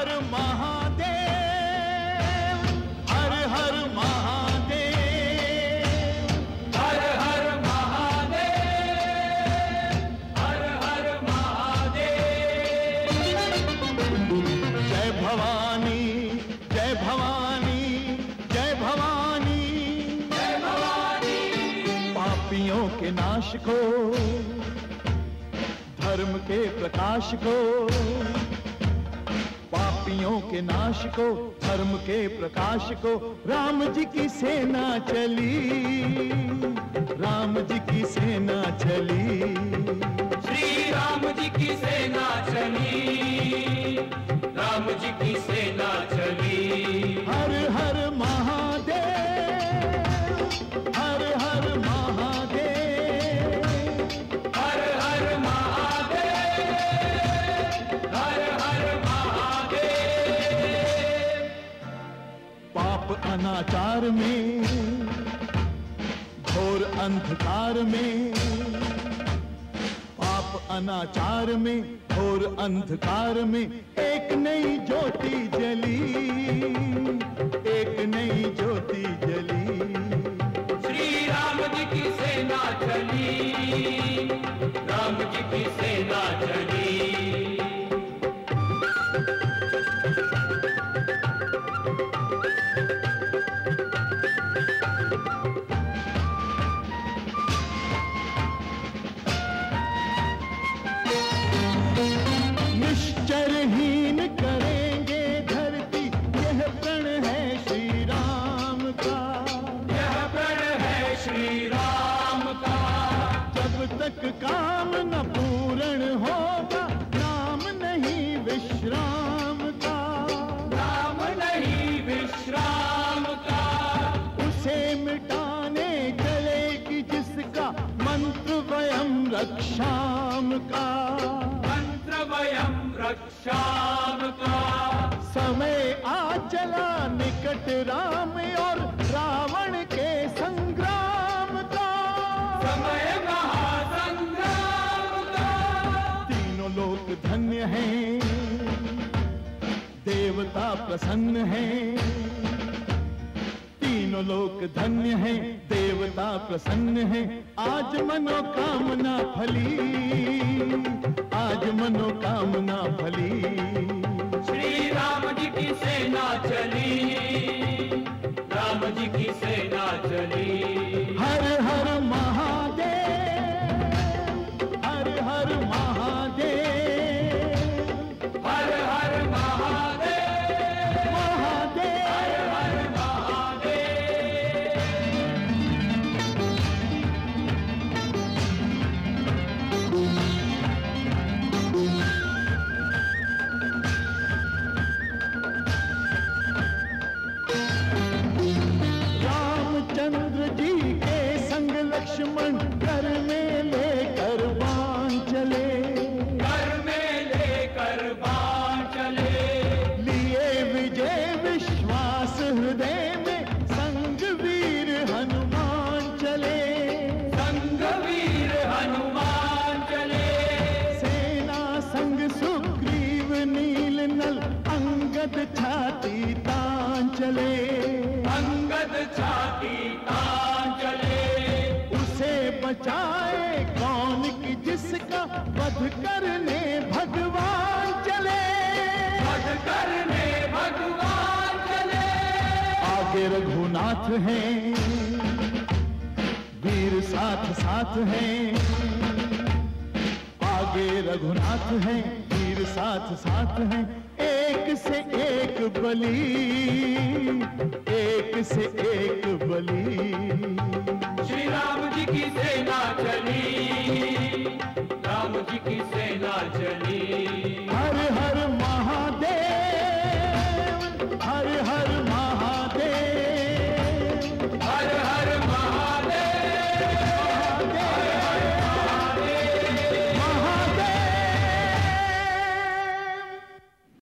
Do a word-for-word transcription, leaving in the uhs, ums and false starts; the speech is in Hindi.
हर महादेव, हर हर महादेव, हर हर महादेव, हर हर महादेव। जय भवानी, जय भवानी, जय भवानी, जय भवानी। पापियों के नाश को, धर्म के प्रकाश को, पापियों के नाश को, धर्म के प्रकाश को, राम जी की सेना चली, राम जी की सेना चली, श्री राम जी की सेना चली, राम जी की सेना चली। हर हर महादेव, हर हर महादेव, हर हर महादेव, हर हर महादेव। पाप अनाचार में, घोर अंधकार में, पाप अनाचार में, घोर अंधकार में, एक नई ज्योति जली, एक नई ज्योति जली, श्री राम जी की सेना चली, राम जी की सेना चली। निश्चरहीन करेंगे धरती, यह प्रण है श्री राम का, यह प्रण है श्री राम का। जब तक काम न पूर्ण होगा, नाम नहीं विश्राम का, नाम नहीं विश्राम का। उसे मिटाने चलेगी जिसका मंत्र वयम रक्षाम का, मंत्र वयम रक्षाम का। समय आ चला निकट राम और रावण के संग्राम का, समय महासंग्राम का। तीनों लोक धन्य हैं, देवता प्रसन्न हैं, तीनों लोक धन्य हैं, देवता प्रसन्न हैं। आज मनोकामना फली, आज मनोकामना फली, श्री राम जी की सेना चली, राम जी की सेना चली। हर हर महादेव, हर हर महादेव, हर हर महादेव, महादेव, हर हर महादेव। रामचंद्र जी के संग लक्ष्मण घर में लेकर बाण चले, घर में लेकर बाण चले। लिए विजय विश्वास हृदय में, संग वीर हनुमान चले, संग वीर हनुमान चले। सेना संग सुग्रीव नील नल, अंगद छाती तान चले, अंगद छाती तान चले। उसे बचाए कौन कि जिसका वध करने भगवान चले, वध करने भगवान चले। आगे रघुनाथ हैं, वीर साथ साथ हैं, आगे रघुनाथ हैं, वीर साथ साथ हैं। एक से एक बली, एक से एक बली, श्री राम जी की सेना चली, राम जी की सेना चली।